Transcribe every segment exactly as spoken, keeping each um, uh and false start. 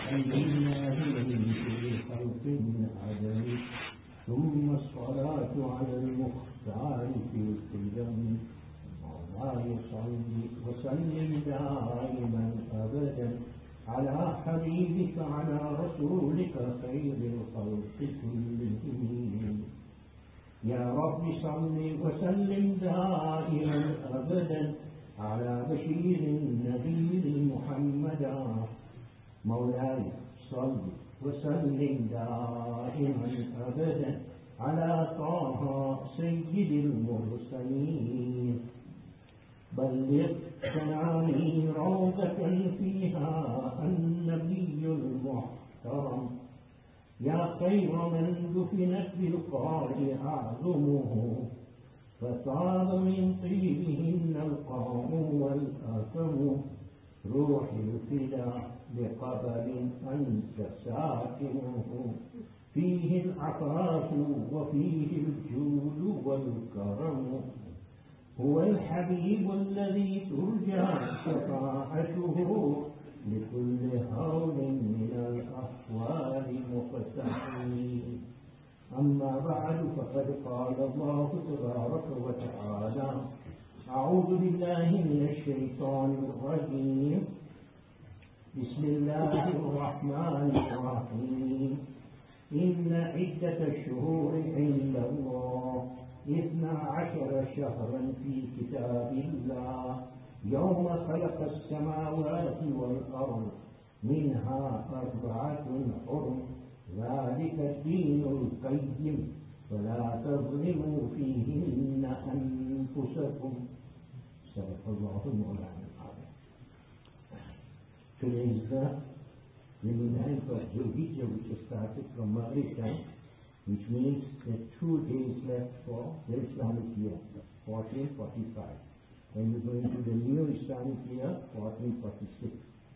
لله من كل خلق عدم ثم الصلاة على المختار في القدم مولاي صل وسلم دائما أبدا على حبيبك على رسولك خير الخلق كلهم يا رب صل وسلم دائما أبدا على بشير النبي محمدا مولاي صل وسلم دائما أبدا على طه سيد المرسلين بلغ كلامي روضة فيها النبي المحترم يا خير من دفنت بالقاع أعظمه فطاب من طيبهن القاع والآثم روحي الفداء بقبر أنت ساكنه فيه العفاف وفيه الجود والكرم هو الحبيب الذي ترجى شفاعته لكل هول من الأحوال مقتحم أما بعد فقد قال الله تبارك وتعالى أعوذ بالله من الشيطان الرجيم بسم الله الرحمن الرحيم إن عدة الشهور عند الله اثنا عشر شهرا في كتاب الله يوم خلق السماوات والأرض منها أربعة حرم ذلك الدين القيم فلا تظلموا فيهن أنفسكم صدق الله مولانا العظيم. Today is the ninth of Zulhijjah, which is started from Maghrib time, which means that two days left for the Islamic year, fourteen forty-five. And we're going to the new Islamic year, fourteen forty-six.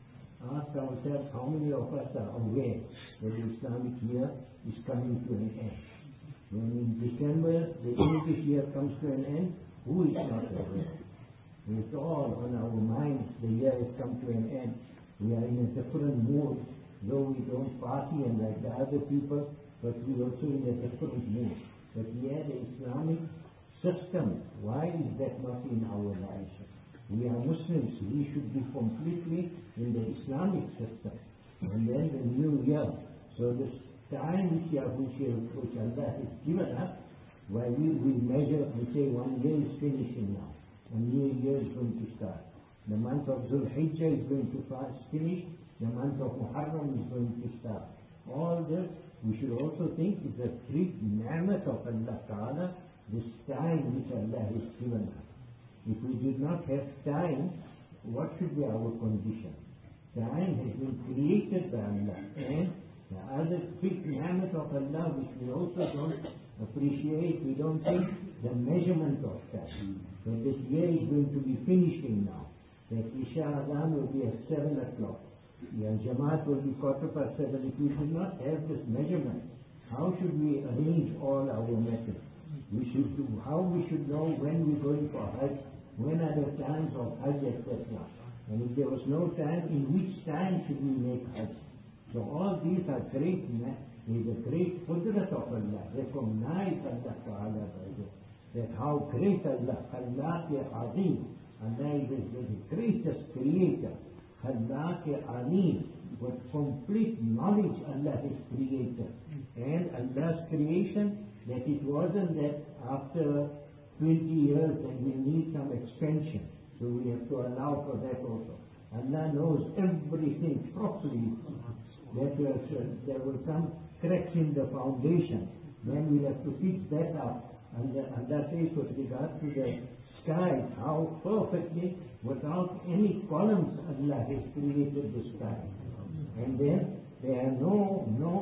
Ask ourselves how many of us are aware that the Islamic year is coming to an end. When in December the English year comes to an end, who is not aware? It's all on our minds, the year has come to an end. We are in a different mood, though we don't party and like the other people, but we are also in a different mood. But here the Islamic system, why is that not in our lives? We are Muslims, we should be completely in the Islamic system. And then the new year. So this time which, which, which Allah has given us, why we, we measure and say one year is finishing now. A new year is going to start. The month of Zulhijjah is going to finish. The month of Muharram is going to start. All this we should also think is a great ni'mat of Allah Ta'ala, this time which Allah has given us. If we did not have time, what should be our condition? Time has been created by Allah, and the other big ni'mat of Allah which we also don't appreciate, we don't think the measurement of time. That this year is going to be finishing now. That Isha Adhan will be at seven o'clock. The Jamaat will be quarter past seven. If we do not have this measurement, how should we arrange all our matters? We should do, how we should know when we're going for Hajj, when are the times of Hajj, et cetera. And if there was no time, in which time should we make Hajj? So all these are great, is a great qudrat of Allah. Recognize Allah Ta'ala by this. That how great Allah, Allah ke Azim, Allah is the greatest creator. Allah ke Alim, with complete knowledge Allah has created. And Allah's creation, that it wasn't that after twenty years and we need some expansion. So we have to allow for that also. Allah knows everything properly. That was, uh, there were some cracks in the foundation. Then we'll have to fix that up. And uh, Allah says with regard to the sky, how perfectly, without any columns, Allah has created the sky. And then there are no, no,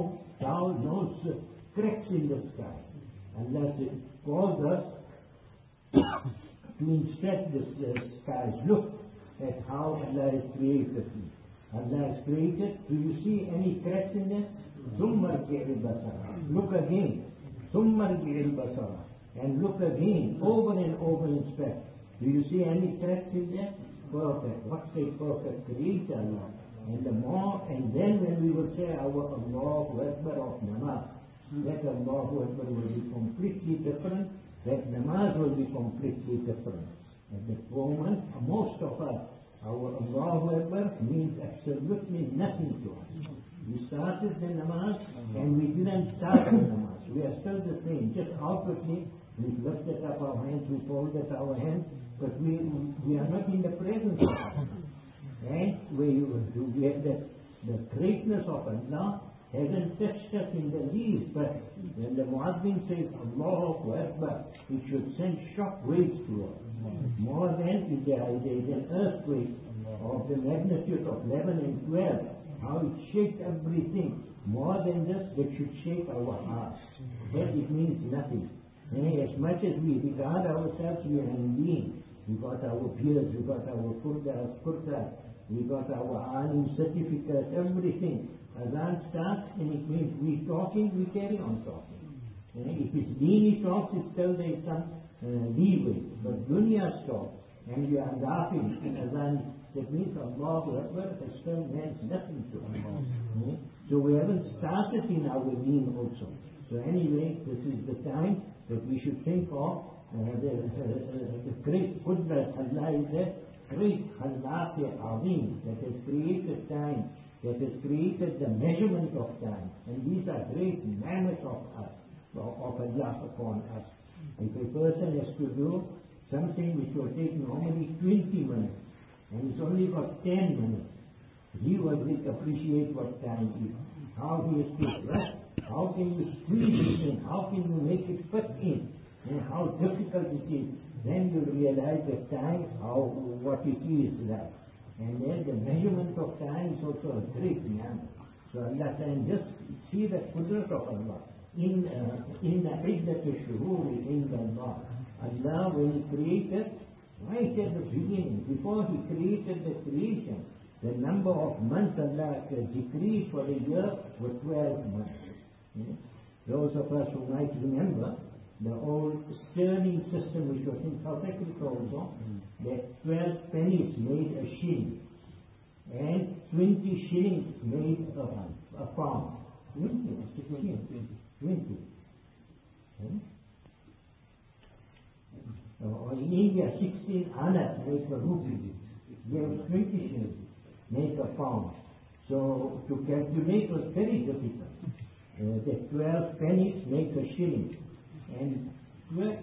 no cracks in the sky. Allah calls us to inspect the uh, skies. Look at how Allah has created it. Allah has created. Do you see any cracks in there? Look again. And look again. Over and over inspect. Do you see any cracks in there? Perfect. What's a perfect creator Allah? And the more, and then when we will say our Allahu Akbar of namaz, that Allahu Akbar will be completely different, that namaz will be completely different. At the moment, most of us, our Allahu Akbar means absolutely nothing to us. We started the namaz and we didn't start the namaz. We are still the same, just outwardly. We lifted up our hands, we folded our hands, but we we are not in the presence of Allah. And we, we have the, the greatness of Allah hasn't touched us in the least, but when the Muazzin says Allahu Akbar, it should send shock waves to us. More than if there is an earthquake of the magnitude of eleven and twelve, how it shakes everything. More than this, it should shake our hearts. But it means nothing. And as much as we regard ourselves, we are human beings. We got our beards, we got our kurtas, kurtas, we got our alim certificates, everything. Azan starts and it means we talking, we carry on talking. And if it's dini talks, it's still there is some uh, leeway. But dunya talks and we are laughing and Azan, that means Allahu Akbar still means nothing to us. Mm-hmm. So we haven't started in our deen also. So anyway, this is the time that we should think of uh, the, uh, the great Qudrat. Allah is a great Khalaq Azim that has created time, that has created the measurement of time. And these are great mammoths of us, of Allah upon us. If a person has to do something which will take normally twenty minutes, and he's only got ten minutes, he will appreciate what time is. How he has to rest, how can you squeeze it in, how can you make it fit in, and how difficult it is. Then you realize the time, how, what it is like. And then the measurement of time is also a great man. So Allah can just see the qudrat of Allah. In uh, in the iddat al-shuhur in Allah. Allah, when He created, right at the beginning, before He created the creation, the number of months Allah decreed for the year was twelve months. Hmm? Those of us who might remember the old sterling system which was in South Africa also, mm. that twelve pennies made a shilling and twenty shillings made a, a pound. twenty, twenty. twenty. Hmm? Or in India, sixteen annas make a rupee. There was twenty shillings make a pound. So to calculate was very difficult. Uh, the twelve pennies make a shilling. And twelve.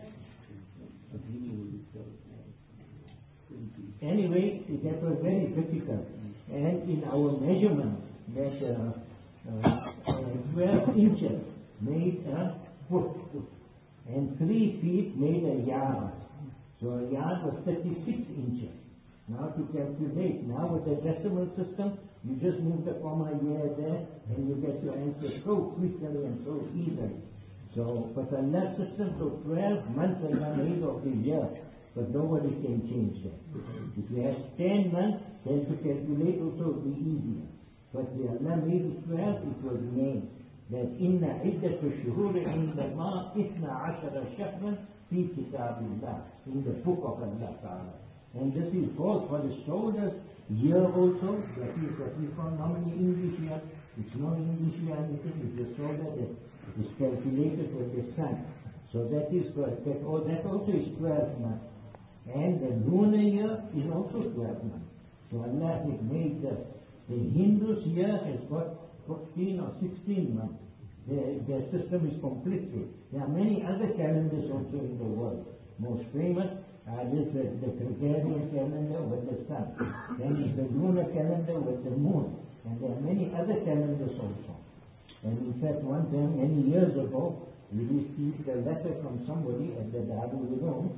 Anyway, that was very difficult. And in our measurement, that uh, uh, uh, twelve inches made a foot, and three feet made a yard. So a yard was thirty-six inches. Now to calculate, now with the decimal system, you just move the comma here, there, and you get your answer so quickly and so easily. So, but Allah system, so twelve months Allah made of the year, but nobody can change that. If you have ten months, then to calculate also would be easier. But the Allah made it twelve, it was named that inna iddat al-shuhur inda Allah ithna ashara shahran fi kitabillah, in the book of Allah Ta'ala. And this is both for the soldiers year also, that is what we call normally English year. It's not English year anything, it's the soldier that is calculated with the sun. So that is for that, oh, that also is twelve months. And the lunar year is also twelve months. So Allah has made the, the Hindus year has got fourteen or sixteen months. Their, their system is completely. There are many other calendars also in the world. Most famous Uh, this is the Gregorian calendar with the sun. Then is the lunar calendar with the moon. And there are many other calendars also. And in fact, one time, many years ago, we received a letter from somebody at the Darul Uloom,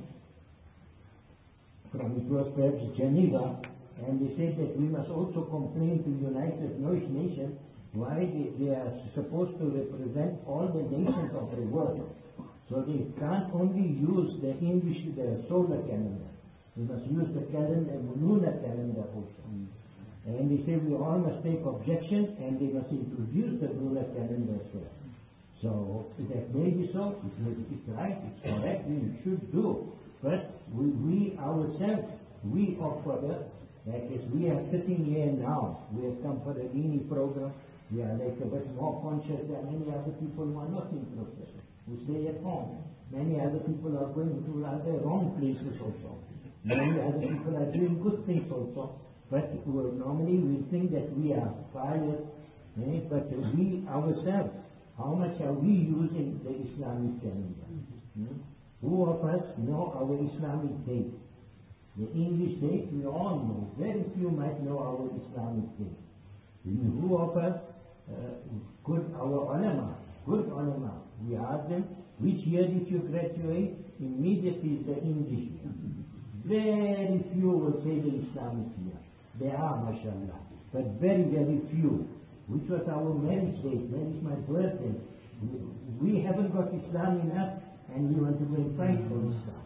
from it was perhaps Geneva, and they said that we must also complain to the United Nations why they, they are supposed to represent all the nations of the world. So they can't only use the English, the solar calendar. They must use the calendar, the lunar calendar also. Mm. And they say we all must take objection and they must introduce the lunar calendar as well. So that may be so, it's right, it's correct, we should do. But we, we ourselves, we offer the Like as we are sitting here now, we have come for a Dini program, we are like a bit more conscious than many other people who are not interested, who stay at home. Many other people are going to other wrong places also. Many other people are doing good things also. But well, normally we think that we are pious, eh? But we ourselves, how much are we using the Islamic calendar? Hmm? Who of us know our Islamic date? The English date we all know. Very few might know our Islamic date. Mm-hmm. Who of us uh, good, our ulama, good ulama, we ask them, which year did you graduate? Immediately the English year. Very few will say the Islamic year. There are, mashallah, but very, very few. Which was our marriage date? When is my birthday? We, we haven't got Islam enough, and we want to go and fight for Islam.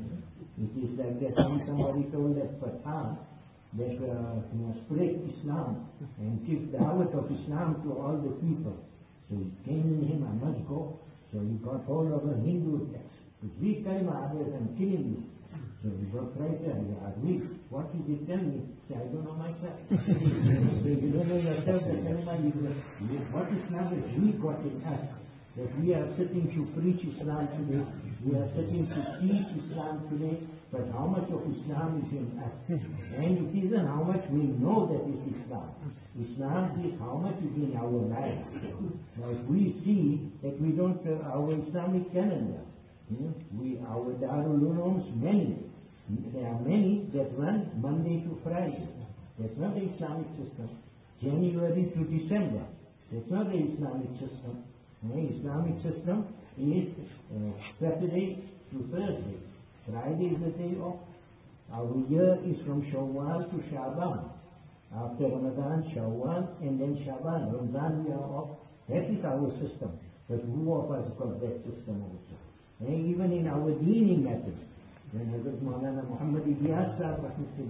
It is like that. Somebody told us Pathan that uh, you know, spread Islam and give the da'wat of Islam to all the people. So it came in him, I must go. So he got hold of a Hindu text. But we tell him, others, I'm killing you. So he got right there. He asked me, what did he tell me? Say, I don't know myself. So you don't know yourself, then tell me, what Islam has we got in us? That we are sitting to preach Islam today, we are sitting to teach Islam today, but how much of Islam is in us? And it isn't how much we know that it's Islam. Islam is how much is in our life. Now if we see that we don't, uh, our Islamic calendar, you know, we, our Darul Ulooms, many, there are many that run Monday to Friday. That's not the Islamic system. January to December. That's not the Islamic system. The Islamic system is uh, Saturday to Thursday. Friday is the day off. Our year is from Shawwal to Shaban. After Ramadan, Shawwal, and then Shaban. Ramadan we are off. That is our system. But who of us got that system also? And even in our Dini method, when Hazrat Maulana Muhammad Ilyas Sahib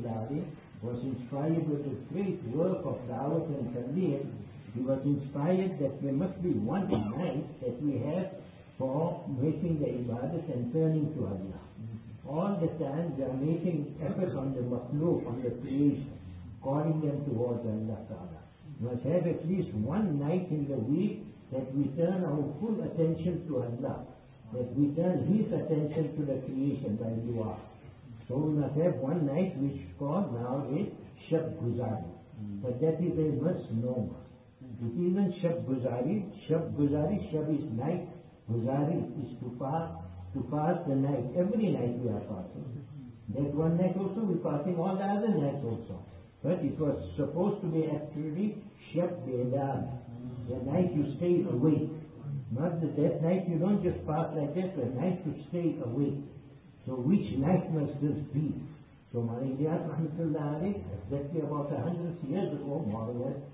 was inspired with the great work of Dawat and Tabligh, he was inspired that there must be one night that we have for making the ibadat and turning to Allah. All the time they are making effort on the makhluk, on the creation, calling them towards Allah Ta'ala. We must have at least one night in the week that we turn our full attention to Allah, that we turn His attention to the creation by dua. So we must have one night which is called now is Shab Guzari. Mm. But that is a misnomer. It isn't Shab Guzari. Shab Guzari, Shab is night. Guzari is to pass, to pass the night. Every night we are passing. That one night also we are passing all the other nights also. But it was supposed to be actually Shab Bedar. The night you stay awake. Not that, that night you don't just pass like that, the night to stay awake. So which night must this be? So Maulana Ilyas Rahmatullah Alayh, exactly about a hundred years ago, more or less,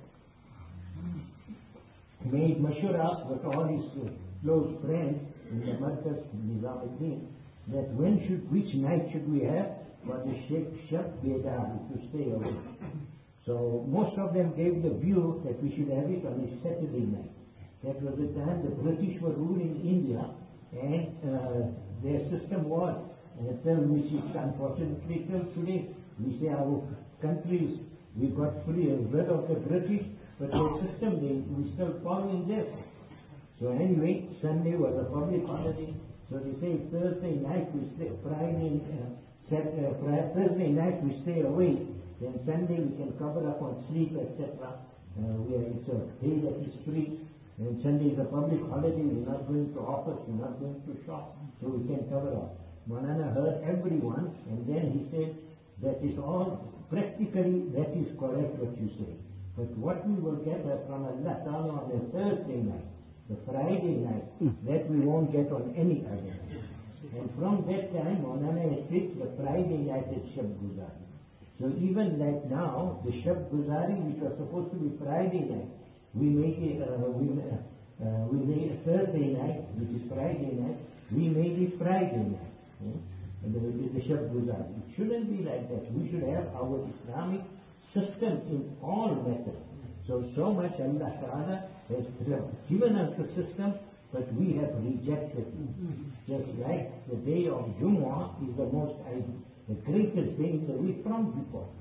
made mashura with all his uh, close friends in the Markaz Nizamuddin, that when should, which night should we have for the Sheikh Shab Bedar, to stay awake. So most of them gave the view that we should have it on a Saturday night. That was the time the British were ruling India, and uh, their system was, and until which is unfortunately till today, we say our countries, we got free and rid of the British, but their system, they, we still following this. So anyway, Sunday was a public holiday, so they say Thursday night we stay, Friday, uh, Saturday, uh, Friday, Thursday night we stay awake, then Sunday we can cover up on sleep, et cetera. Uh, we are, it's a day that is free. And Sunday is a public holiday, we're not going to office, we're not going to shop, so we can cover up. Maulana heard everyone, and then he said, that is all, practically that is correct what you say. But what we will get from Allah Ta'ala on a Thursday night, the Friday night, that we won't get on any other night. And from that time, Maulana has fixed the Friday night as Shab Guzari. So even like now, the Shab Guzari, which was supposed to be Friday night, we make it, uh, we, uh, uh, we made a Thursday night, which is Friday night, we made it Friday night. Hmm? And then it is the Shab Guzari. It shouldn't be like that. We should have our Islamic system in all methods. So, so much Allah Ta'ala has given us the system, but we have rejected it. Just like the day of Jumu'ah is the most, the greatest day in the week from people.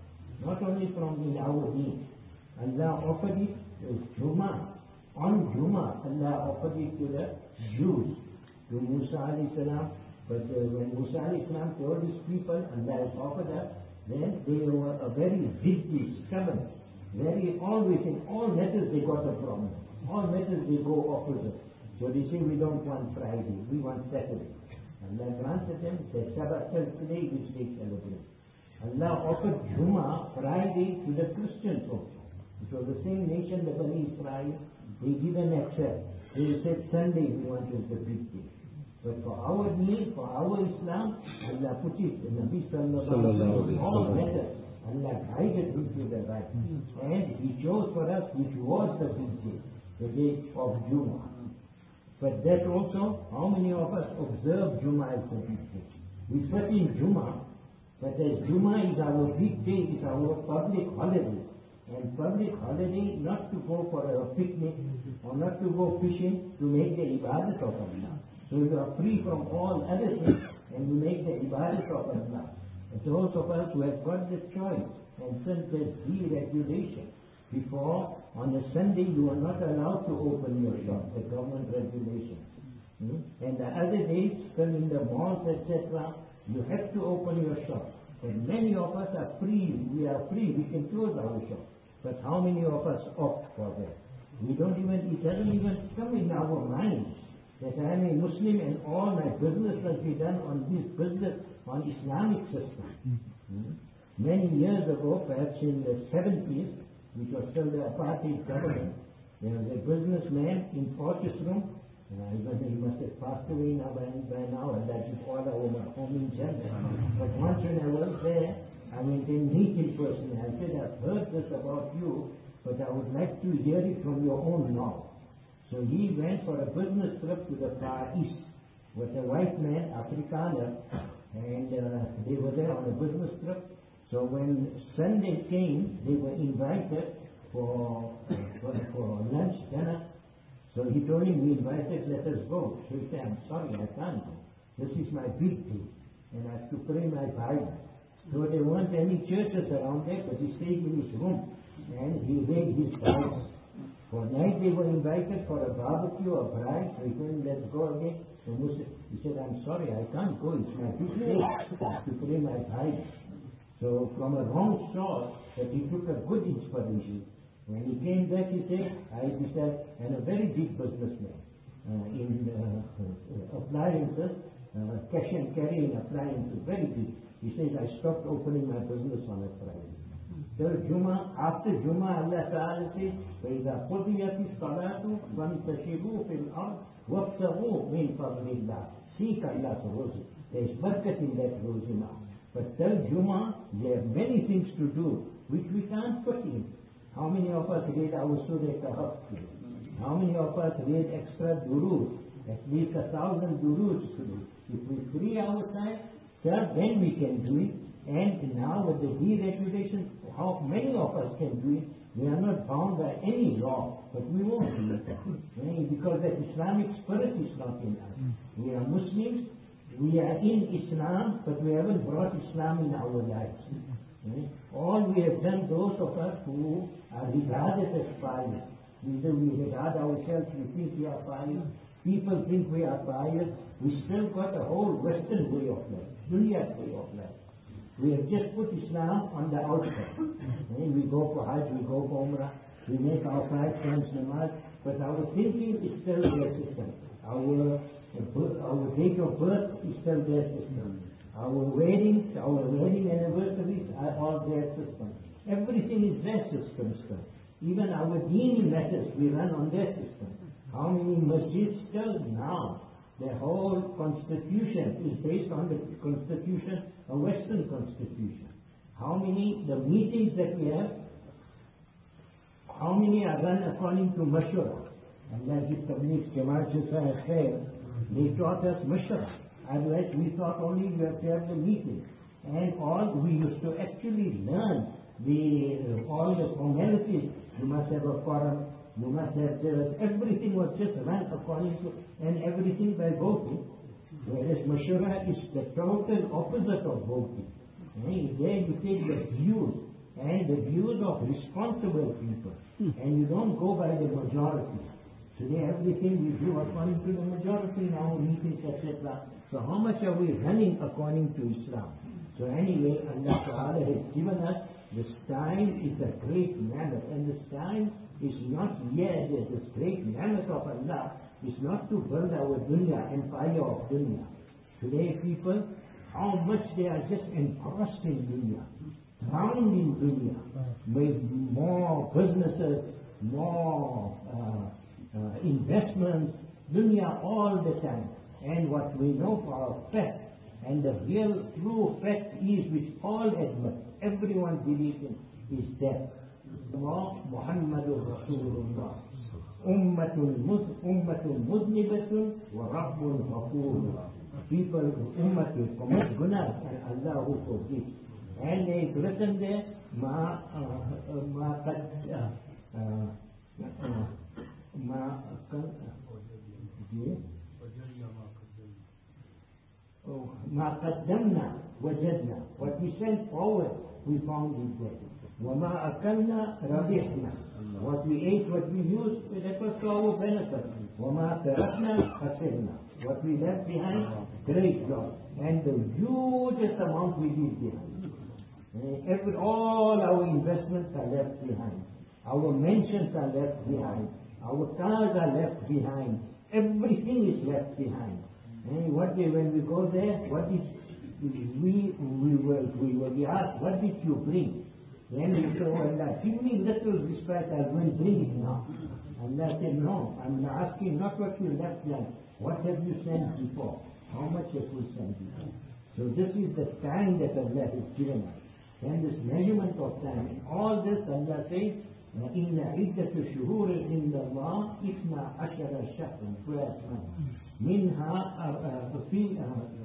not only from in our deen. Allah offered it as Jummah. On Jummah, Allah offered it to the Jews, to Musa alayhi salam. But uh, when Musa alayhi salam told his people, Allah has offered us, then they were a very ziddly, stubborn, very always in all matters they got a problem. All matters they go opposite. So they say we don't want Friday, we want Saturday. Allah granted them, said Sabbath today, which they celebrate. Allah offered Jummah, Friday, to the Christians also. So the same nation, the Bani Israel, they didn't accept. They said Sunday we want as the big day. But for our need, for our Islam, Allah put it in Nabi Sallallahu Alaihi Wasallam, all matters. Allah guided him to the right. And He chose for us which was the big day, the day of Jummah. But that also, how many of us observe Jummah as the big day? We sweat in Jummah, but as Jummah is our big day, is our public holiday. And public holiday, not to go for a picnic or not to go fishing, to make the ibadat of Allah. So you are free from all other things and you make the ibadat of Allah. And those of us who have got the choice, and since there's deregulation, before on a Sunday you are not allowed to open your shop, the government regulation. Hmm? And the other days, come in the malls, et cetera, you have to open your shop. And many of us are free, we are free, we can close our shop. But how many of us opt for that? We don't even, it doesn't even come in our minds that I am a Muslim and all my business must be done on this business, on Islamic system. Mm-hmm. Many years ago, perhaps in the seventies, which was still the apartheid government, there was a businessman in Portishead. Uh, he must have passed away now by, by now, and that is all our home in general. But once when I was there, I went and meet in person. I said, I've heard this about you, but I would like to hear it from your own mouth. So he went for a business trip to the Far East with a white man, Afrikaner, and uh, they were there on a business trip. So when Sunday came, they were invited for, for, for lunch, dinner. So he told him, we invited, let us go. So he said, I'm sorry, I can't go. This is my big day, and I have to pray my Bible. So there weren't any churches around there, but he stayed in his room, and he read his Bible. For night they were invited for a barbecue, a bride, so he told him, let's go again. So he said, I'm sorry, I can't go, it's my big day, I have to pray my Bible. So from a wrong source, that he took a good inspiration. When he came back, he said, I decided, and a very big businessman uh, in uh, appliances, uh, cash and carry in appliances, very big. He says, I stopped opening my business on a Friday. Till Jummah, after Jummah, Allah Ta'ala says, وَإِذَا قُضِيَتِ الصَّلَاةُ فَانْتَشِرُوا فِي الْأَرْضِ وَابْتَغُوا مِنْ فَضْلِ اللَّهِ. Seek Allah's rosy. There is barakat in that rosy now. But till Jummah, there are many things to do, which we can't put in. How many of us read our Surah Kahf today? How many of us read extra durud? At least a thousand duruds today. If we free our time, sir, then we can do it. And now with the deregulation, how many of us can do it? We are not bound by any law, but we won't do it. Because the Islamic spirit is not in us. We are Muslims, we are in Islam, but we haven't brought Islam in our lives. All we have done, those of us who are regarded as pious, either we regard ourselves, we think we are pious, people think we are pious, we still got a whole Western way of life, Dunya way of life. We have just put Islam on the outside. We go for Hajj, we go for Umrah, we make our five times namaz, but our thinking is still their system. Our, our date of birth is still their system. Our weddings, our wedding anniversaries are all their system. Everything is their system, sir. Even our deen matters, we run on their system. How many masjids still now? Their whole constitution is based on the constitution, a Western constitution. How many, the meetings that we have, how many are run according to Mashura? And that is Tabligh Jamaat Jasa Khair. They taught us Mashura. Otherwise, we thought only you have to have the meeting. And all, we used to actually learn the, uh, all the formalities. You must have a forum, you must have this. Everything was just run according to, and everything by voting. Whereas Mashura is the total opposite of voting. And there you take the views and the views of responsible people. And you don't go by the majority. Today everything we do according to the majority now, meetings, et cetera. So how much are we running according to Islam? So anyway, Allah Ta'ala has given us this time is a great ni'mat, and this time is not yet this great ni'mat of Allah is not to build our dunya, empire of dunya. Today people, how much they are just engrossed in dunya, drowned in dunya, with more businesses, more uh, uh, investments, dunya all the time. And what we know for our fact, and the real true fact is, which all admit, everyone believes in, is death. Muhammadur Rasulullah. Ummatun ummatun mudnibatun wa rabbun ghafur. People, ummat will commit gunas and Allah who forgives. And they've written there, ma ma qad ma ما قدمنا وجدنا. What we sent forward, we found it there. وما أكلنا ربحنا. What we ate, what we used, that was to our benefit. وما تركنا خسرنا. What we left behind, great loss. And the hugest amount we leave behind. Every, all our investments are left behind. Our mansions are left behind. Our cars are left behind. Everything is left behind. And what they, when we go there, what did we we will we will be asked, what did you bring? Then we say, oh Allah, give me little respect, I will bring it now. Allah said, no, I'm asking not what you left behind. What have you sent before? How much have you sent before? So this is the time that Allah has given us. And this measurement of time, and all this Allah says, إِنَّ عِدَّةُ الشُّهُورِ عِنْدَ اللَّهِ إِثْنَا عَشَرَ شَهْرًا twelve months. منها في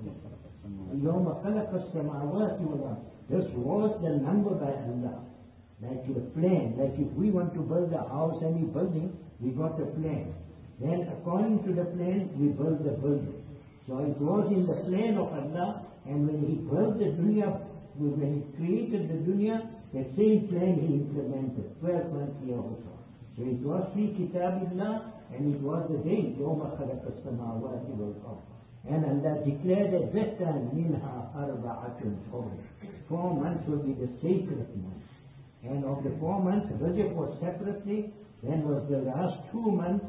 يوم خلق السماوات والأرض. This was the number by Allah. Like a plan, like if we want to build a house, any building, we got a plan. Then according to the plan, we build the building. So it was in the plan of Allah, and when He built the dunya, when He created the dunya, the same plan He implemented, twelve months here also. So it was fi kitabillah, and it was the day, يَوْمَ خَلَقَ السَّمَاوَاتِ وَالْأَرْضِ. And Allah declared at that time, مِنْهَا أَرْبَعَةٌ حُرُمٌ. Four months will be the sacred months. And of the four months, Rajab was separately, then was the last two months,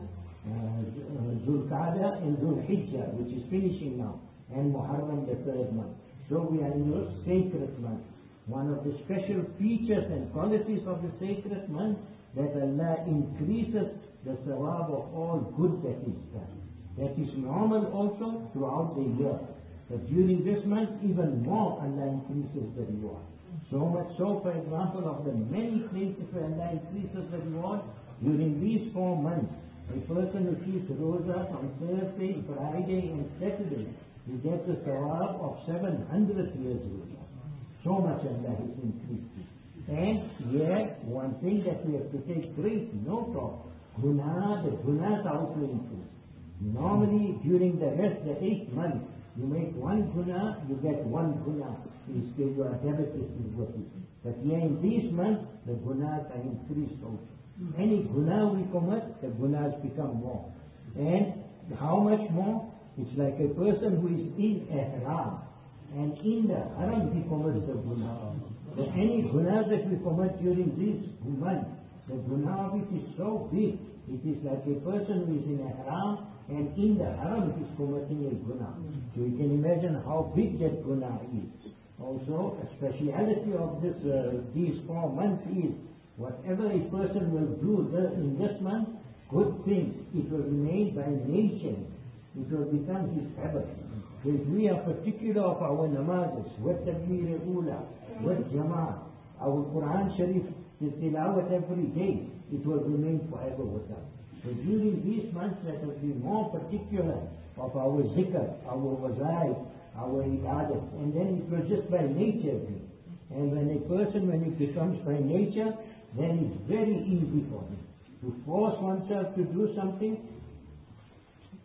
uh, Zulqa'dah and Zulhijjah, which is finishing now, and Muharram, the third month. So we are in those sacred months. One of the special features and qualities of the sacred month, that Allah increases the sawab of all good that is done. That is normal also throughout the year. But during this month, even more Allah increases the reward. So much so, for example, of the many places where Allah increases the reward, during these four months, a person who keeps rosas on Thursday, Friday and Saturday, he gets a sawab of seven hundred years rosas. So much Allah has increased it. And yet, one thing that we have to take great note of, Guna, the gunas also increase. Normally, during the rest, the eighth month, you make one guna, you get one guna. Instead, your debit is worth it. But here in these months, the gunas are increased also. Any guna we commit, the gunas become more. And how much more? It's like a person who is in ihram, and in the haram he commits the guna. But any gunas that we commit during these months, the guna of it is so big. It is like a person who is in a haram, and in the haram he is committing a guna. So you can imagine how big that guna is. Also, a speciality of this uh, these four months is, whatever a person will do in this month, good things, it will remain by nature. It will become his habit. So if we are particular of our namazes, what takbir ula, what jama'ah, our Quran Sharif, the tilawat every day, it will remain forever with us. So during these months, let us be more particular of our zikr, our wazaif, our ibadat, and then it will just by nature be. And when a person, when it becomes by nature, then it's very easy for him to force oneself to do something.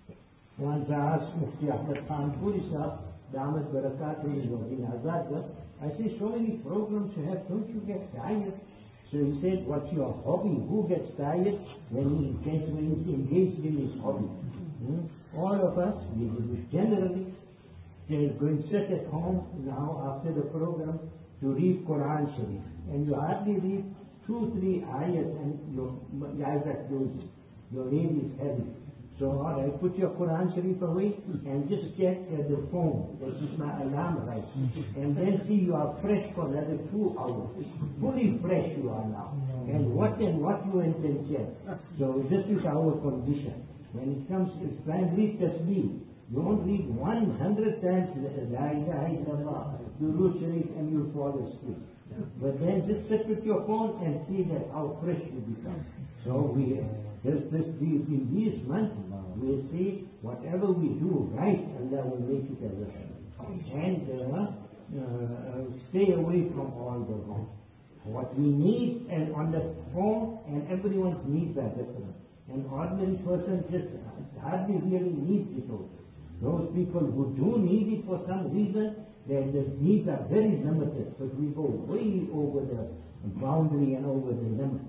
Once I asked Mufti Ahmad Khan Puri Sahab, Damat Barakatuh in Azad, I say, so many programs you have, don't you get tired? So he said, what's your hobby? Who gets tired when he gets when he's engaged in his hobby? Hmm? All of us, we generally, they're going to sit at home now after the program to read Quran Sharif. And you hardly read two, three ayahs and your, your eyes are closing. Your head is heavy. So, all right, put your Quran Sharif away and just check uh, the phone. That is my alarm, right? And then see you are fresh for another two hours. Fully fresh you are now. And what and what you intend check. So, this is our condition. When it comes to Islam, read Tasbih. You won't read one hundred times La ilaha illallah, Durood Sharif, and you'll fall asleep. But then just sit with your phone and see that how fresh you become. So we, just this, in these months, we see whatever we do right, Allah will make it as a and uh, uh, stay away from all the wrong. What we need and on the phone, and everyone's needs are different. An ordinary person just hardly really needs it all. Those people who do need it for some reason, their needs are very limited, but we go way over the boundary and over the limit.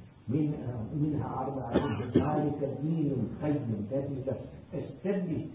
منها أربعة ذلك الدين القيم, that is the established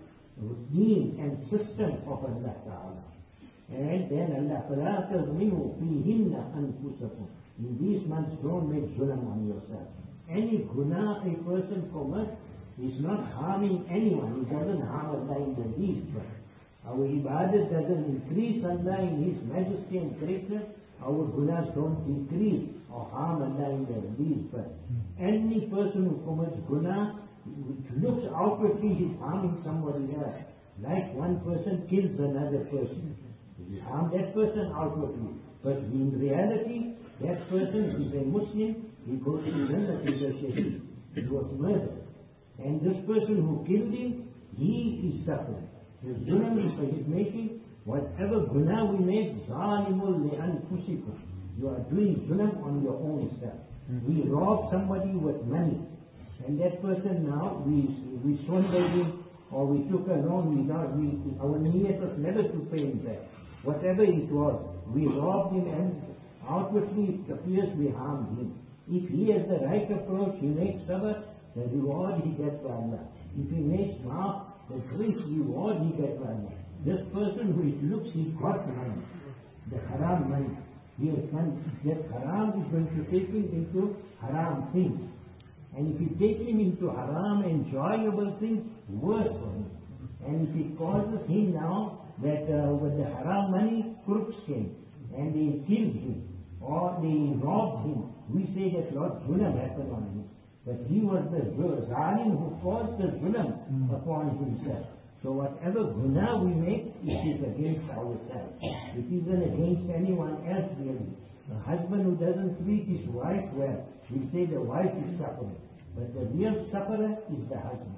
deen and system of Allah Ta'ala. And then Allah فلا تظلموا فيهن أنفسكم. In these months, don't make zulm on yourself. Any guna a person commits is not harming anyone. He doesn't harm Allah in the least. Our ibadat doesn't increase Allah in His majesty and greatness. Our gunas don't decrease or harm Allah in the least. But any person who commits guna, which looks outwardly he's harming somebody else. Like one person kills another person. He harmed that person outwardly. But in reality, that person is a Muslim. He goes to Jannah, he is a shaheed. It was murder. And this person who killed him, he is suffering. The zulm is making, whatever guna we make, zalimul li'anfusikum. You are doing zulm on your own self. We rob somebody with money, and that person now, we we swindled him, or we took a loan, we not, we, our niyat was never to pay him back. Whatever it was, we robbed him, and outwardly it appears we harmed him. If he has the right approach, he makes sabr, the reward he gets by Allah. If he makes maaf, the great reward he gets by Allah. This person who it looks he got money, the haram money, he has money, that haram is going to take him into haram things. And if you take him into haram enjoyable things, worse for him. And if it causes him now that uh, with the haram money, crooks came and they killed him or they robbed him, we say that Lord zulm happened on him. But he was the zalim who caused the zulm upon himself. So whatever guna we make, it is against ourselves. It isn't against anyone else really. A husband who doesn't treat his wife well, we say the wife is suffering. But the real sufferer is the husband.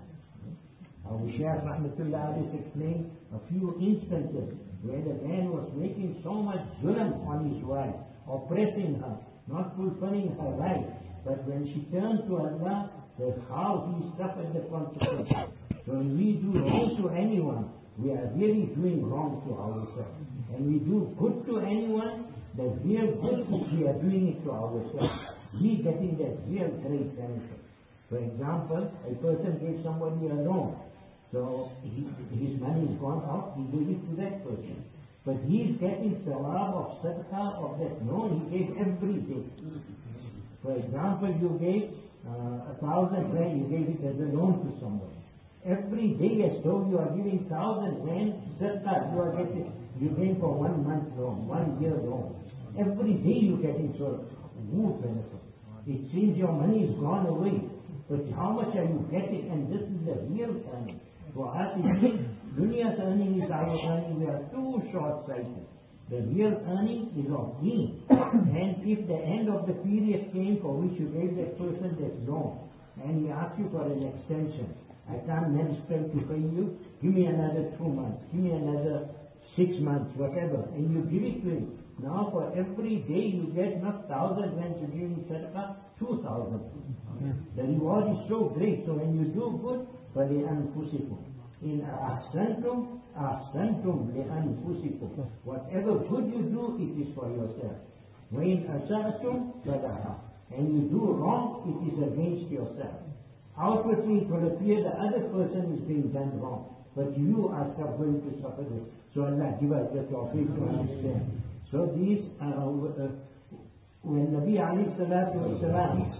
Our Shaykh Rahmatullah Alayhi explained a few instances where the man was making so much zulm on his wife, oppressing her, not fulfilling her rights. But when she turned to Allah, that's how he suffered the consequences. So when we do wrong to anyone, we are really doing wrong to ourselves. And we do good to anyone, the real good is we are doing it to ourselves. We getting that real great benefit. For example, a person gave somebody a loan. So he, his money is gone out, he gave it to that person. But he is getting sawab of sadaqah of that loan he gave every day. For example, you gave uh, a thousand rand, you gave it as a loan to somebody. Every day as though you are giving thousand rand sadaqah, you are getting, you gave for one month loan, one year loan. Every day you are getting sort of good benefit. It seems your money is gone away. But how much are you getting? And this is the real earning. For us, Duniya's earning is our earning. We are too short-sighted. The real earning is of deen. And if the end of the period came for which you gave that person that loan, and he asked you for an extension, I can't manage to pay you, give me another two months, give me another six months, whatever, and you give it to him. Now for every day you get not thousand when you give him sadaqah, two thousand. The reward is so great. So when you do good, فَلِأَنفُسِكُمْ, In ahsantum, ahsantum li'anfusikum. Whatever good you do, it is for yourself. When asa'tum, falaha. And you do wrong, it is against yourself. Outwardly, it will appear the other person is being done wrong, but you are going to suffer this. So Allah give us the tawfiq to understand. So these are, uh, when Nabi alayhi salatu wasalam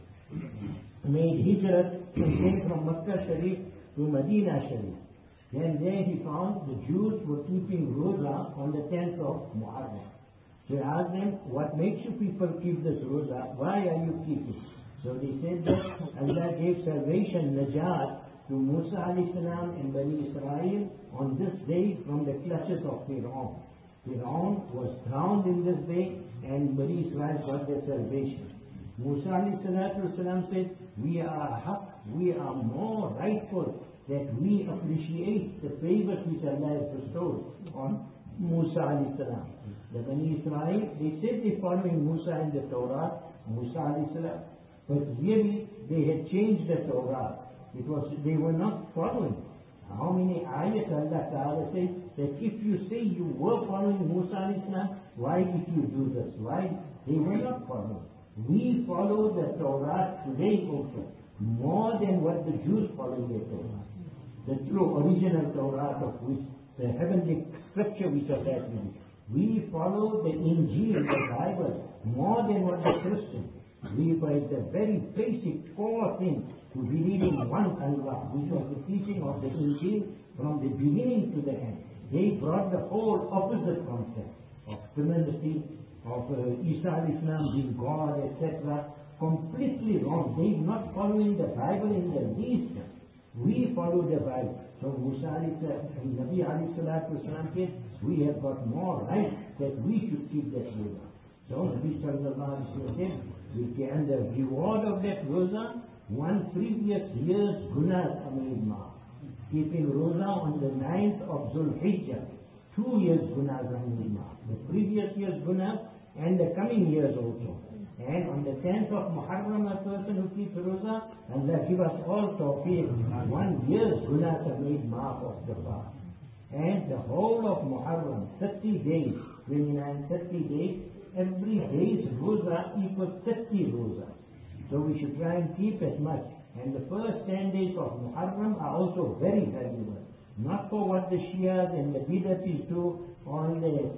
made hijrat and came from Makkah Sharif to Medina Sharif, then there he found the Jews were keeping Roza on the tenth of Muharram. So he asked them, what makes you people keep this Roza? Why are you keeping? So they said that Allah gave salvation, Najat, to Musa alayhi salam and Bani Israel on this day from the clutches of Fir'aun. Fir'aun was drowned in this day and Bani Israel got their salvation. Musa alayhi salatu salam said, we are haq, we are more rightful that we appreciate the favors which Allah has bestowed on Musa alayhi salam. The Bani Israel, they said they following Musa in the Torah, Musa alayhi salam, but really they had changed the Torah. It was, they were not following. How many ayat Allah Ta'ala says that if you say you were following Musa alayhi salam, why did you do this? Why? They were not following. We follow the Torah today also, more than what the Jews follow their Torah. The true original Torah of which the heavenly scripture which are that we we follow the Injil, the Bible, more than what the Christians. We by the very basic core thing to believe in one Allah, which was the teaching of the Injil from the beginning to the end. They brought the whole opposite concept of Trinity, of uh, Isa al-Islam being God, et cetera. Completely wrong. They are not following the Bible in the least. We follow the Bible. So Musa and Nabi alayhi salatu wasalam said, we have got more right that we should keep that roza. So Nabi sallallahu alayhi wa sallam said, we can, the reward of that roza, one previous year's gunas are made mark. Keeping roza on the ninth of Dhul Hijjah, two years gunas are made mark. The previous year's gunas and the coming years also. And on the tenth of Muharram, a person who keeps roza, Allah give us all tawfiq. One year's gunas are made mark of the past. And the whole of Muharram, thirty days, twenty-nine, thirty days, every day's roza equals thirty roza. So we should try and keep as much. And the first ten days of Muharram are also very valuable. Not for what the Shias and the Bidatis do, all the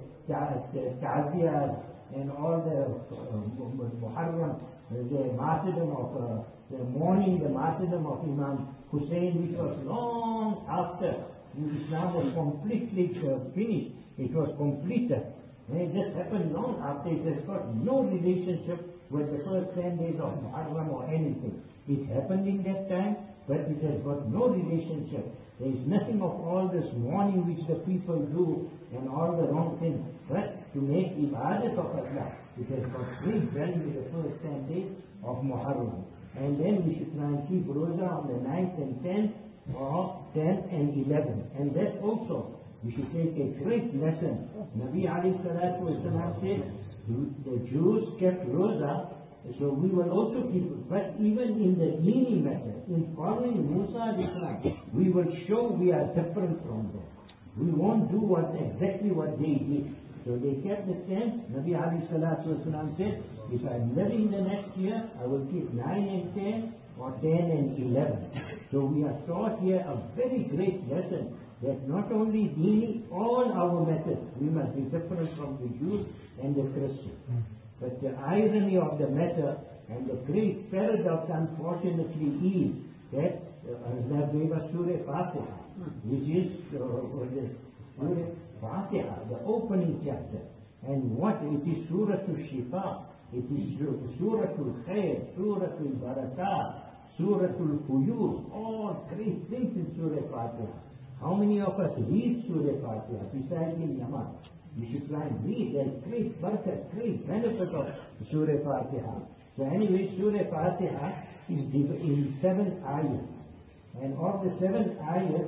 Ta'ziyahs and all the uh, Muharram, the martyrdom of, uh, the mourning, the martyrdom of Imam Hussein, which was long after Islam was completely uh, finished. It was completed. And it just happened long after. It has got no relationship with the first ten days of Muharram or anything. It happened in that time, but it has got no relationship. There is nothing of all this mourning which the people do and all the wrong things. But to make ibadat of Allah, it has got great value in the first ten days of Muharram. And then we should try and keep roza on the ninth and tenth, or tenth and eleventh. And that also, we should take a great lesson. Nabi alayhi salatu wasalam said, the Jews kept roza, so we will also keep it. But even in the dini method, in following Musa alayhi salam, we will show we are different from them. We won't do what exactly what they did. So they kept the tenth. Nabi alayhi salatu wasalam said, if I'm living the next year, I will keep nine and ten, or ten and eleven. So we are taught here a very great lesson that not only dini, all our methods, we must be different from the Jews and the Christians. But the irony of the matter and the great paradox, unfortunately, is that Allah gave us Surah Fatiha, which is uh, Surah Fatiha, the opening chapter. And what? It is Surah Al-Shifa, it is Surah Al-Khair, Surah Al-Barakat, Surah Al-Fuyur, all great things in Surah Fatiha. How many of us read Surah Fatiha besides in Namaz? You should try and read. There's great barakat, great benefit of Surah Fatiha. So anyway, Surah Fatiha is in seven ayats. And of the seven ayats,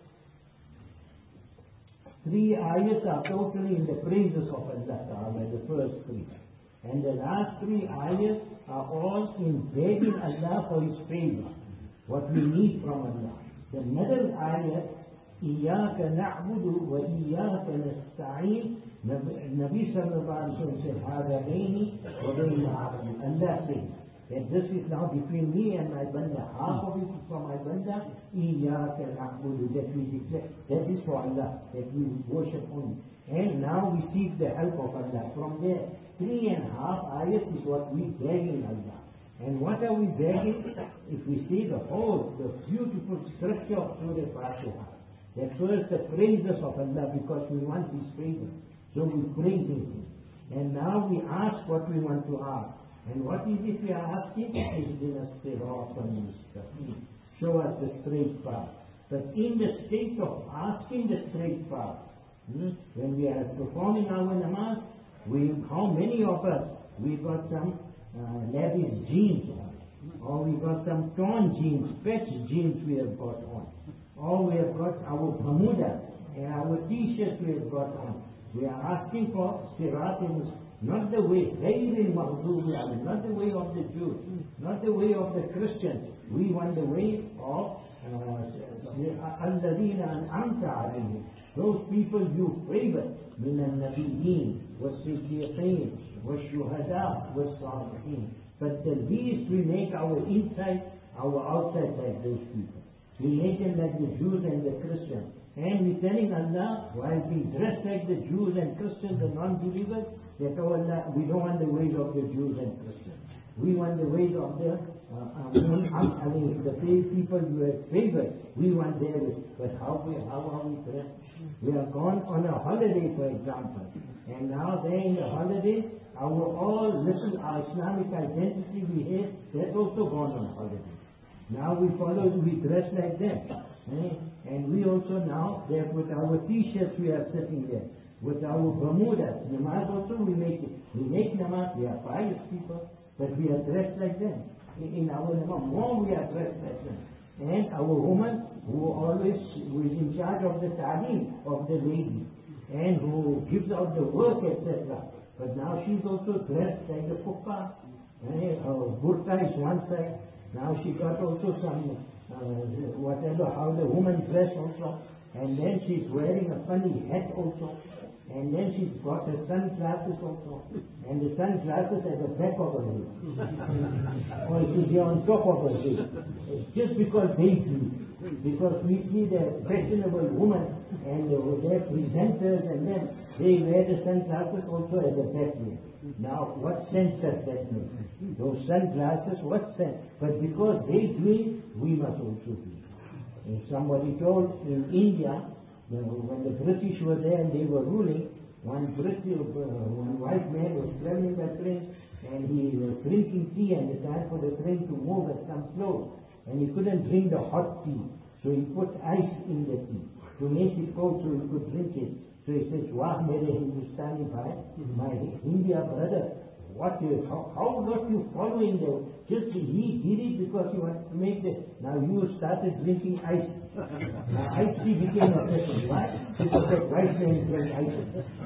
three ayats are totally in the praises of Allah Ta'ala, the first three. And the last three ayats are all in begging Allah for His favor, what we need from Allah. The middle ayat إِيَّاكَ نَعْبُدُ وَإِيَّاكَ نَسْتَعِينُ. Nabi sallallahu alayhi wa sallam said, هَذَا بَيْنِي وَبَيْنَ عَبْدِي. Allah said that this is now between me and my banda. Half of it is for my banda. إِيَّاكَ نَعْبُدُ, that we declare, that is for Allah, that we worship only. And now we seek the help of Allah. From there, three and a half ayat is what we beg in Allah. And what are we begging? If we see the whole, the beautiful structure of Surah Fatiha, that first the praises of Allah, because we want His favor. So we praise Him. And now we ask what we want to ask. And what is it we are asking? Show us the straight path. But in the state of asking the straight path, hmm, when we are performing our namaz, we, how many of us, we got some uh, lavish jeans on, or we got some torn jeans, patched jeans we have got on, or we have got our bermudas and our t-shirts we have got on. We are asking for sirat, not the way, not the way of the Jews, not the way of the Christians. We want the way of الَّذِينَ أَنْعَمْتَ عَلَيْهِمْ, those people you favor, مِنَ النَّبِيِّينَ وَالصِّدِّيقِينَ وَالشُّهَدَاءِ وَالصَّالِحِينَ. But the least we make our inside, our outside like those people. We make them like the Jews and the Christians. And we're telling Allah, while being dressed like the Jews and Christians, the non-believers, that oh Allah, we don't want the ways of the Jews and Christians. We want the ways of the uh, I mean, the people you have favored. We want their ways. But how we, how are we dressed? We are gone on a holiday, for example. And now there in the holiday, our all little our Islamic identity we have, that's also gone on holiday. Now we follow, we dress like them. Eh? And we also now, there with our t-shirts we are sitting there, with our bermudas. Namaz also we make it. We make namaz, we are pious people, but we are dressed like them. In our namaz, more we are dressed like them. And our woman, who always, who is in charge of the ta'lim of the lady, and who gives out the work, et cetera. But now she's also dressed like the kuffar. Eh? Her burqa is one side. Now she got also some, uh, whatever, how the woman dress also. And then she's wearing a funny hat also. And then she's got her sunglasses also. And the sunglasses at the back of her head. Or it is on top of her head. Just because they do. Because we see the fashionable woman and uh, their presenters and them, they wear the sunglasses also at the back here. Now, what sense does that make? Those sunglasses, what sense? But because they do it, we must also do it. And somebody told in India, you know, when the British were there and they were ruling, one British, uh, one white man was traveling by train and he was drinking tea, and the time for the train to move had come close. And he couldn't drink the hot tea, so he put ice in the tea to make it cold so he could drink it. So he says, Wah mere Hindustani bhai, my India brother, what you, how, how not you following the, just he did it because he wanted to make the, now you started drinking ice. Now ice tea became a person. Why? Because that white man drank ice.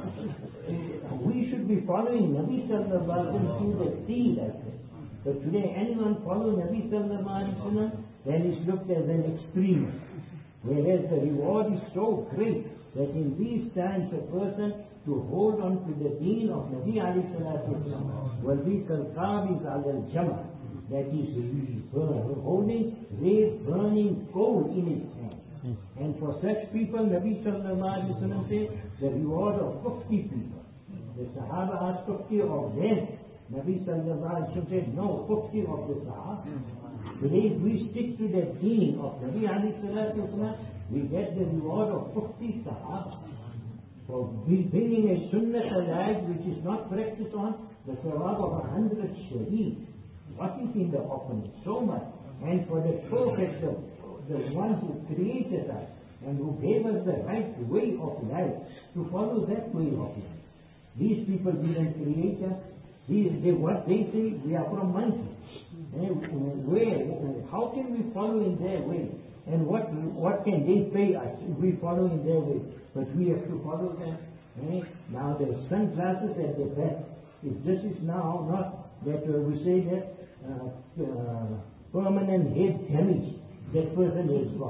We should be following Nabi sallallahu alaihi wasallam through the tea like that. But today anyone follow Nabi sallallahu alaihi wasallam, then it's looked as an extreme. Whereas the reward is so great that in these times a person to hold on to the deen of Nabi alayhi salatu wasalam will be kalqabis al-jama, that is holding red burning coal in his hand. And for such people, Nabi sallallahu alayhi wasallam said, the reward of fifty people. The Sahaba asked fifty of them. Nabi sallallahu alayhi wasallam said, no, fifty of the Sahaba. Today we stick to the deen of Nabi alayhi salatu wasalam, we get the reward of fifty Sahaba. For bringing a sunnah alive which is not practiced on, the sawab of a hundred shaheed. What is in the offering? So much. And for the Prophet, the, the one who created us and who gave us the right way of life, to follow that way of life. These people didn't create us. These, they, what they say, we are from monkeys. And where, how can we follow in their way? And what what can they pay us if we follow in their way? But we have to follow them. Eh? Now the sunglasses at the back. If this is now not that uh, we say that uh, uh, permanent head damage that person has got.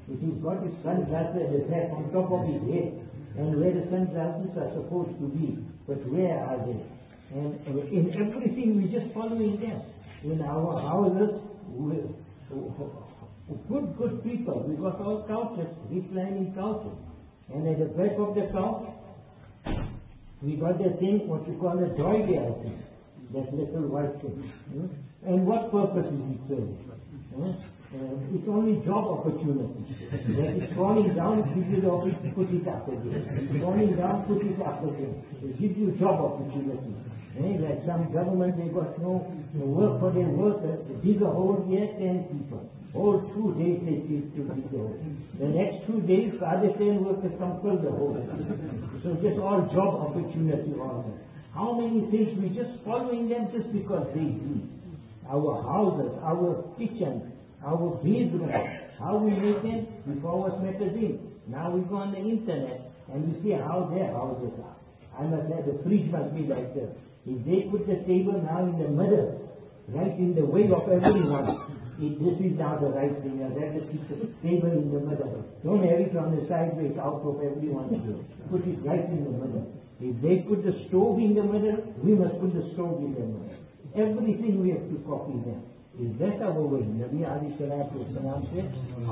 if he's got his sunglasses there on top of his head, and where the sunglasses are supposed to be, but where are they? And in everything we're just following them. In our houses, we, good, good people, we got all couches, reclining couches. And at the back of the couch, we got the thing, what you call a doily, I think. That little white thing. Hmm? And what purpose is it serving? Hmm? Uh, it's only job opportunity. That is falling down, it gives you the opportunity, put it up again. Falling down, put it up again. It gives you job opportunity. Eh? Like some government, they got no, no work for their workers. They dig a hole here, ten people. All two days they take to dig the hole. The next two days, the other ten workers come fill the hole. So just all job opportunity all that. How many things we just following them just because they do. Our houses, our kitchens, our bedrooms, how we make them, we forward magazine. Now we go on the internet and we see how their houses are. I must say the fridge must be like this. If they put the table now in the middle, right in the way of everyone, if this is now the right thing, and that is keep the table in the middle. Don't have it on the sideways out of everyone's view. Put it right in the middle. If they put the stove in the middle, we must put the stove in the middle. Everything we have to copy them. Is that our way? Nabi alayhi salatu wasalam said,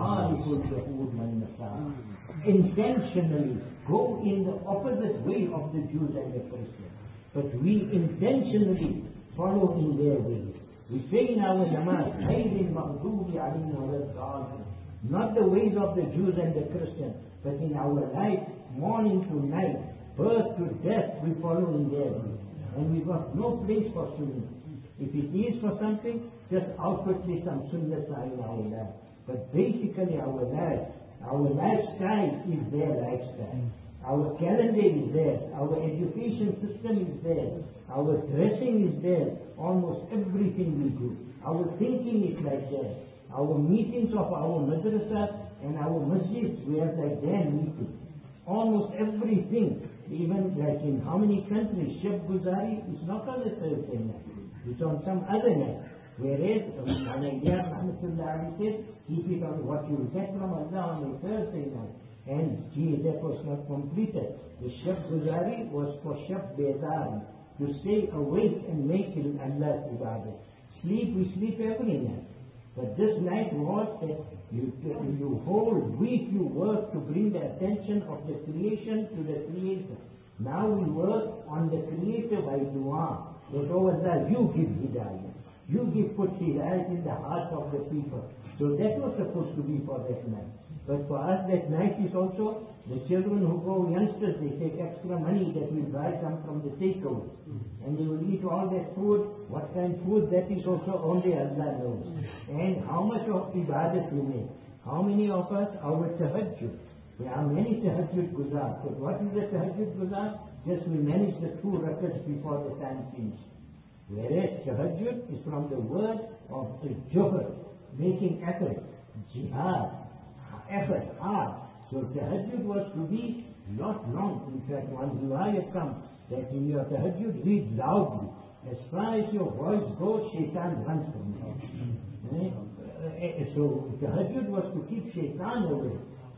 intentionally go in the opposite way of the Jews and the Christians. But we intentionally follow in their way. We say in our namaz, not the ways of the Jews and the Christians, but in our life, morning to night, birth to death, we follow in their way. And we've got no place for sunnah. If it is for something, just outwardly some sunnah in our life. But basically our life, our lifestyle is their lifestyle. Our calendar is there. Our education system is there. Our dressing is there. Almost everything we do. Our thinking is like that. Our meetings of our madrasa and our masjids, we have like their meetings. Almost everything, even like in how many countries, Shab Guzari is not on the Thursday night. It's on some other night. Whereas, Iyad Rahmatullah said, keep it on what you get from Allah on a Thursday night. And gee, that was not completed. The Shab Guzari was for Shab Bedar, to stay awake and make Allah's ibadah. Sleep, we sleep every night. But this night was that you, you whole week you work to bring the attention of the creation to the Creator. Now we work on the Creator by dua. That oh Allah, you give hidayah. You give put hidayah in the heart of the people. So that was supposed to be for that night. But for us that night is also, the children who go, youngsters, they take extra money that will buy some from the takeaway. And they will eat all that food. What kind of food, that is also only Allah knows. And how much of ibadat you make. How many of us, our tahajjud. There are many tahajjud guzar. But what is the tahajjud guzar? Just we manage the two rakats before the time finishes. Whereas tahajjud is from the word of juhd, making effort, jihad. Effort, hard. So tahajjud was to be not long. In fact, one riwayah comes that in your tahajjud, read loudly. As far as your voice goes, shaitan runs from you. eh? So tahajjud was to keep shaitan away.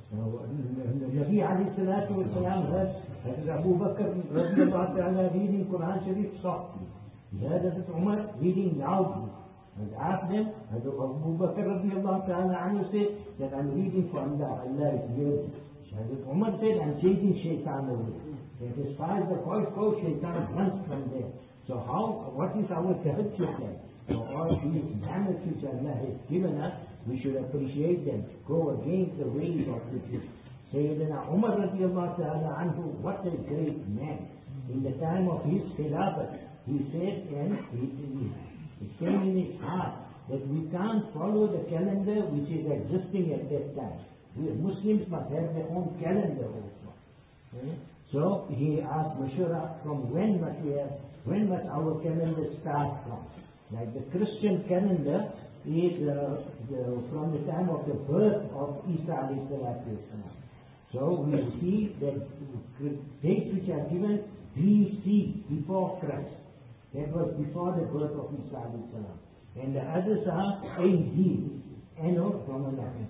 Nabi alayhi salatu wa salam heard Abu Bakr radiallahu ta'ala reading Quran Sharif softly. He heard Hazrat Umar reading loudly. And asked them, Abu Bakr radiallahu ta'ala anhu said that I'm reading for Allah, Allah is hearing. Hazrat Umar said, I'm chasing shaitan away. That as far as the voice goes, shaitan runs from there. So how, what is our tahajjud then? So all these manners which Allah has given us, we should appreciate them. Go against the ways of the Jews. Sayyidina Umar radiallahu ta'ala anhu, what a great man. In the time of his khilafat, he said, and he, he It came in his heart that we can't follow the calendar which is existing at that time. We Muslims must have their own calendar also. Okay? So he asked Mashura, from when must we have, when must our calendar start from? Like the Christian calendar is uh, the, from the time of the birth of Isa alayhi salatu wasalam. So we see that dates which are given B C, before Christ. That was before the birth of Isa alayhi salam. And the others are A D. And no, from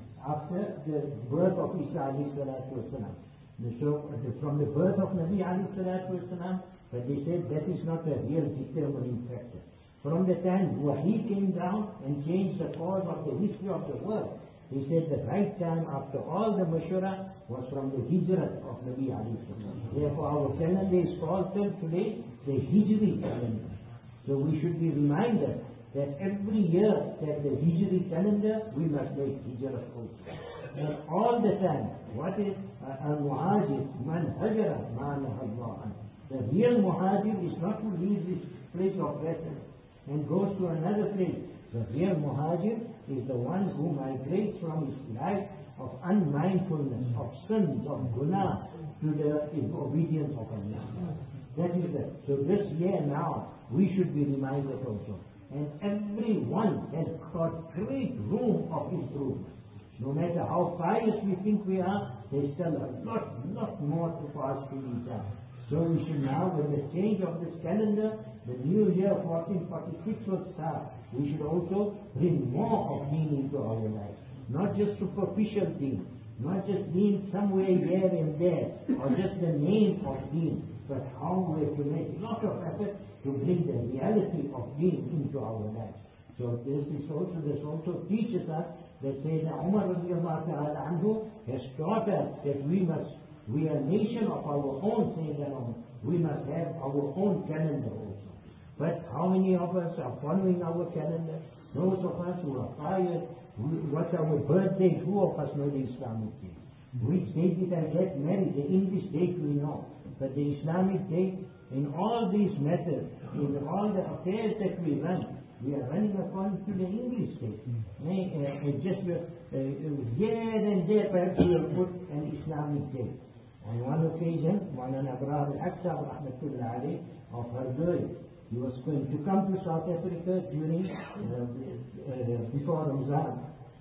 after the birth of Isa alayhi salatu wasalam. So from the birth of Nabi alayhi salatu wasalam, but they said that is not a real determining factor. From the time Wahi came down and changed the course of the history of the world, he said the right time after all the mashura was from the hijrah of Nabi alayhi salam. Therefore our calendar is called today the Hijri calendar. So we should be reminded that every year that the Hijri calendar we must make hijrah also. And all the time, what is al-muhajir man hajara ma naha Allah. The real muhajir is not who leaves this place of residence and goes to another place. The real muhajir is the one who migrates from his life of unmindfulness, of sins, of guna, to the obedience of Allah. That is it. So this year now, we should be reminded also. And everyone has got great room of improvement. No matter how pious we think we are, there's still a lot, lot more to pass to be done. So we should now, with the change of this calendar, the new year fourteen forty-six will start. We should also bring more of deen into our life. Not just superficial deen, not just deen somewhere here and there, or just the name of deen, but how we have to make a lot of effort to bring the reality of deen into our life. So this is also, this also teaches us that Sayyidina Umar radiallahu ta'ala anhu has taught us that we must, we are a nation of our own, Sayyidina Umar. We must have our own calendar also. But how many of us are following our calendar? Those of us who are pious, what's our birthday? Who of us know the Islamic date? Which date did I get married? The English date we know. But the Islamic date, in all these methods, in all the affairs that we run, we are running according to the English date. Mm. Uh, uh, just uh, uh, here and there perhaps we will put an Islamic date. On one occasion, Maulana Abraham al-Aqsab rahmatullah alayh of Hardoy, he was going to come to South Africa during, uh, uh, before Ramadan.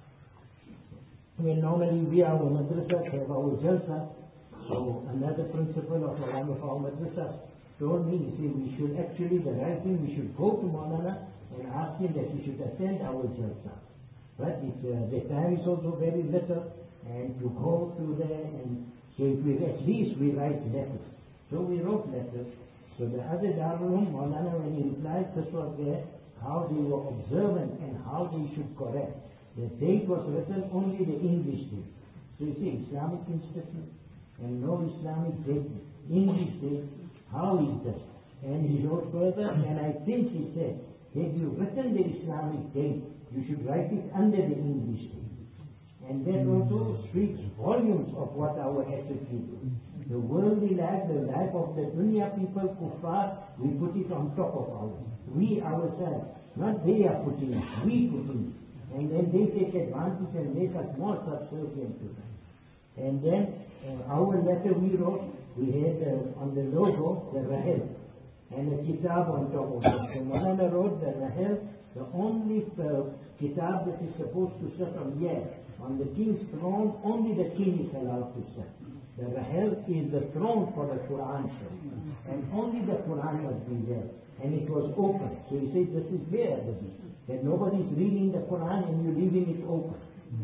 When normally we are our madrasa, have our jalsa. So another principal of one of our madrasa told me, he said, we should actually, the right thing, we should go to Maulana and ask him that we should attend our jalsa. But it's, uh, the time is also very little, and to go to there, and so if we, at least we write letters. So we wrote letters. So the other Darul Maulana, when he replied, this was there, how they were observant and how they should correct. The date was written only the English date. So you see, Islamic Institute, and no Islamic date, English date, how is that? And he wrote further, and I think he said, had you written the Islamic date, you should write it under the English date. And that also speaks volumes of what our attitude is. The worldly life, the life of the dunya people, kuffar, we put it on top of ours. We ourselves, not they are putting it, we put it. And then they take advantage and make us more subservient to them. And then uh, our letter we wrote, we had uh, on the logo, the Rahel, and a kitab on top of it. So Maulana wrote the Rahel, the only uh, kitab that is supposed to sit on here, on the king's throne, only the king is allowed to sit. The Rahel is the throne for the Quran Sharif, and only the Quran must be there. And it was open. So he said, this is bare, that nobody is reading the Quran and you're leaving it open.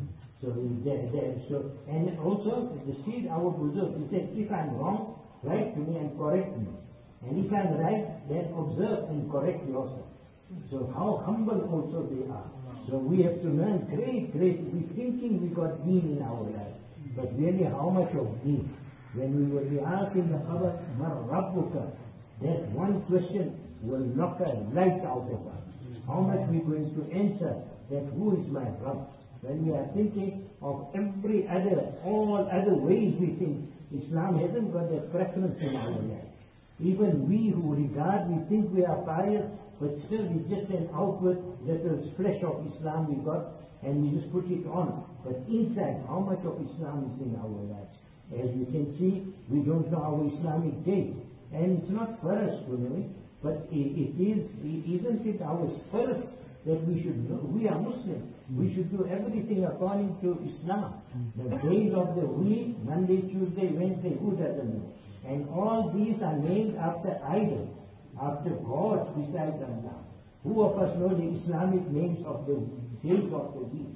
So there, there. So, and also, the seed, our Buzurg, he said, if I'm wrong, write to me and correct me. And if I'm right, then observe and correct yourself. So how humble also they are. So we have to learn great, great, we're thinking we got deen in our life. But really how much of deen? When we will be asked in the Qabr, Mar Rabbuka, that one question will knock a light out of us. How much we're going to answer that who is my Rabb? When we are thinking of every other, all other ways we think, Islam hasn't got that preference in our life. Even we who regard, we think we are pious, but still we just an outward little flesh of Islam we got, and we just put it on. But inside, how much of Islam is in our lives? As you can see, we don't know our Islamic date. And it's not for us to know it, but it, it is, isn't it our spirit that we should know? We are Muslims. We should do everything according to Islam. The days of the week, Monday, Tuesday, Wednesday, who doesn't know? And all these are named after idols, after gods besides Allah. Who of us know the Islamic names of the days of the week?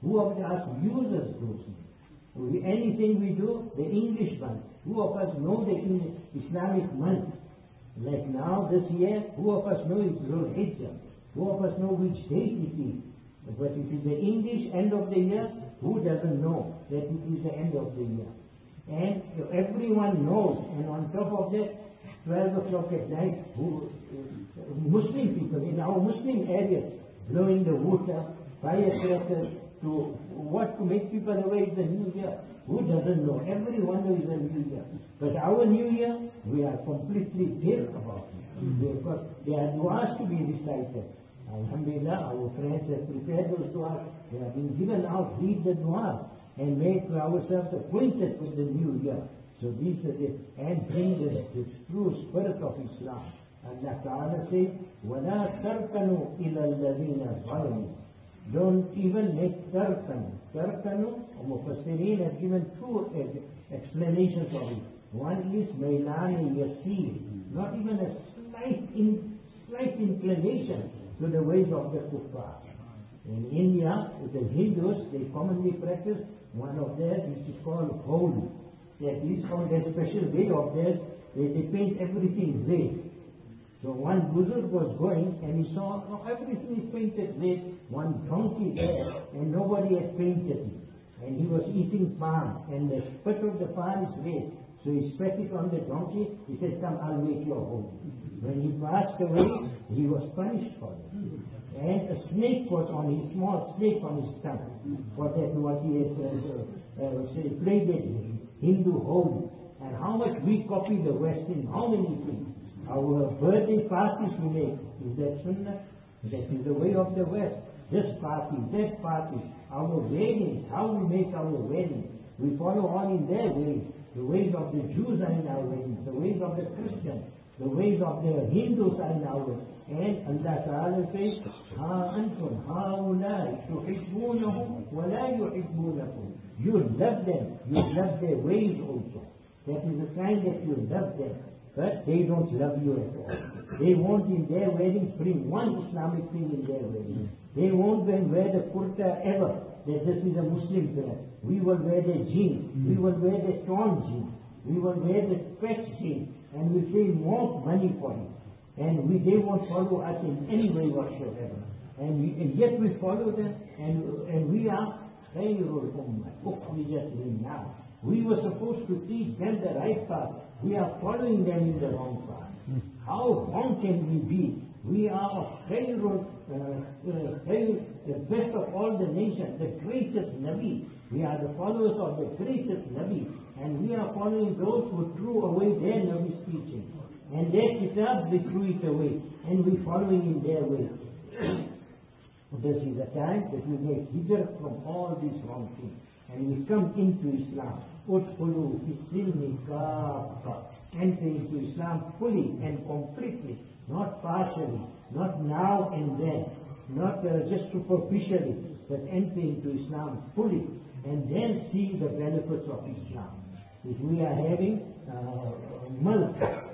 Who of us uses those names? We, anything we do, the English month. Who of us know the Islamic month? Like now, this year, who of us know it's Dhul Hijjah? Who of us know which date it is? But it is the English end of the year. Who doesn't know that it is the end of the year? And everyone knows, and on top of that, twelve o'clock at night, who, uh, Muslim people in our Muslim areas, blowing the water, firecrackers, to what to make people aware it's the New Year. Who doesn't know? Everyone knows it's the New Year. But our New Year, we are completely deaf about it. Mm-hmm. Because there are du'as to be recited. Alhamdulillah, our friends have prepared those du'as. They have been given out, read the du'as, and make ourselves acquainted with the New Year. So these are the, and bring the, the true spirit of Islam. Allah Ta'ala says, وَلَا تَرْكَنُوا إِلَى الَّذِينَ ظَلَمُوا. Don't even make tarkanu. Tarkanu, Mufassirin have given two explanations of it. One is Mailani Yasir, not even a slight, in, slight inclination to the ways of the kuffar. In India, the Hindus, they commonly practice one of theirs which is called Holi. That is called a special way of theirs, where they paint everything red. So one Buzurg was going and he saw oh, everything is painted red, one donkey there, and nobody had painted it. And he was eating palm, and the spit of the palm is red. So he spat it on the donkey, he said, come, I'll make your home. When he passed away, he was punished for it. And a snake was on his, small snake on his tongue, for that what he had uh, uh, say, played it, Hindu holy. And how much we copy the West in how many things. Our birthday parties we make, is that sunnah? That is the way of the West. This party, that party, our weddings, how we make our weddings. We follow on in their ways. The ways of the Jews are in our weddings, the ways of the Christians, the ways of the Hindus are in our ways. And Allah Ta'ala says, Ha antum haulai tuhibbunahum wa la yuhibbunakum. You love them, you love their ways also. That is the sign that you love them. But they don't love you at all. They won't in their weddings bring one Islamic thing in their wedding. They won't then wear the kurta ever, that this is a Muslim dress. We will wear the jeans. We will wear the torn jeans. We will wear the stretch jeans. And we pay more money for it. And we, they won't follow us in any way whatsoever. And, we, and yet we follow them, and, and we are khayrul ummah, ukhrijat lin-nas. We were supposed to teach them the right path. We are following them in the wrong path. How wrong can we be? We are of Khairul, uh, uh, the best of all the nations, the greatest Nabi. We are the followers of the greatest Nabi. And we are following those who threw away their Nabi's teaching. And their kitab, they threw it away. And we following in their way. This is a time that we make hijrah from all these wrong things. And we come into Islam. Udkhulu fi silmi kaffa. Enter into Islam fully and completely, not partially, not now and then, not uh, just superficially, but enter into Islam fully, and then see the benefits of Islam. If we are having uh, milk,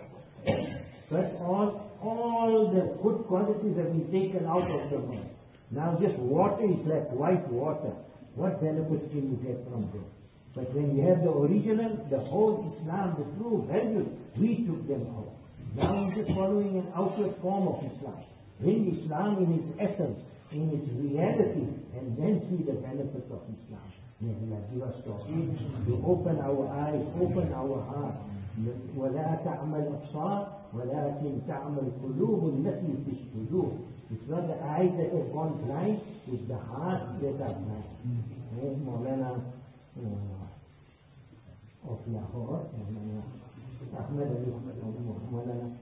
but all all the good qualities have been taken out of the milk. Now just water is left, white water. What benefits can you get from this? But when you have the original, the whole Islam, the true values, we took them out. Now we're just following an outward form of Islam. Bring Islam in its essence, in its reality, and then see the benefits of Islam. May Allah give us tawfiq to open our eyes, open our hearts. وَلَا تَعْمَلْ أَبْصَارِ وَلَكِنْ تَعْمَلْ قُلُوبُ الَّتِي فِي الصُّدُورِ. It's not the eyes that have gone blind, it's the hearts that are blind. And Maulana of Lahore, Ahmed Ali, Maulana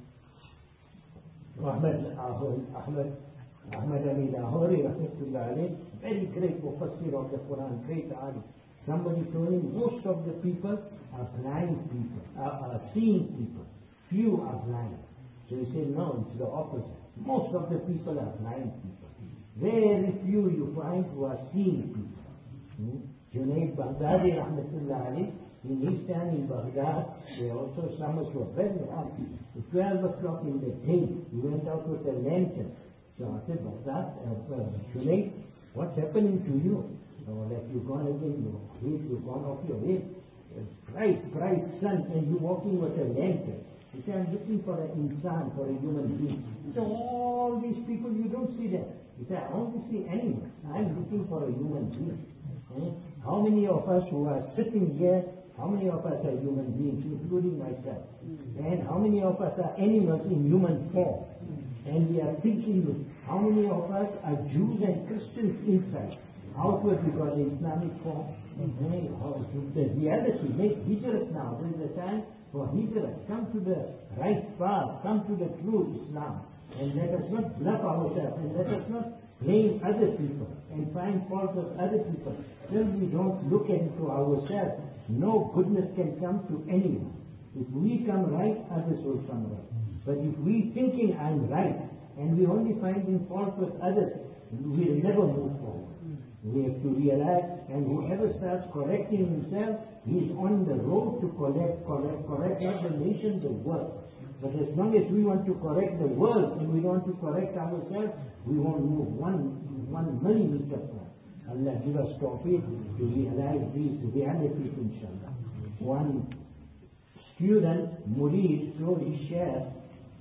Ahmed Ahmed Ahmed Ali Lahori, Rahmatullah alayh, very great mufassir of the Quran, great alim. Somebody told him most of the people are blind people, are, are seeing people. Few are blind. So he said, no, it's the opposite. Most of the people are blind people. Very few you find who are seeing people. Hmm? Junaid Baghdadi, Rahmatullah alayh, in his time in Baghdad, there also summers were very hot. At twelve o'clock in the day, he went out with a lantern. So I said, Baghdad, uh, uh, Junaid, what's happening to you? or like you've gone again, your head, you've gone off your head, a bright, bright sun, and you're walking with a lantern. You say, I'm looking for an insan, for a human being. So all these people, you don't see them. You say, I only see animals. I'm looking for a human being. Eh? How many of us who are sitting here, how many of us are human beings, including myself? And how many of us are animals in human form? And we are thinking, how many of us are Jews and Christians inside? Outward we got the Islamic form. Mm-hmm. The reality, make hijrat now. There is a time for hijrat. Come to the right path, come to the true Islam. And let us not bluff ourselves, and let us not blame other people and find fault of other people. Till we don't look into ourselves, no goodness can come to anyone. If we come right, others will come right. But if we thinking I'm right, and we only finding fault with others, we'll never move forward. We have to realize, and whoever starts correcting himself, he is on the road to correct, correct, correct not the nation, the world. But as long as we want to correct the world and we want to correct ourselves, we won't move one, one millimeter further. Allah give us tawfiq to realize these realities, inshallah. One student, Murid, so he shared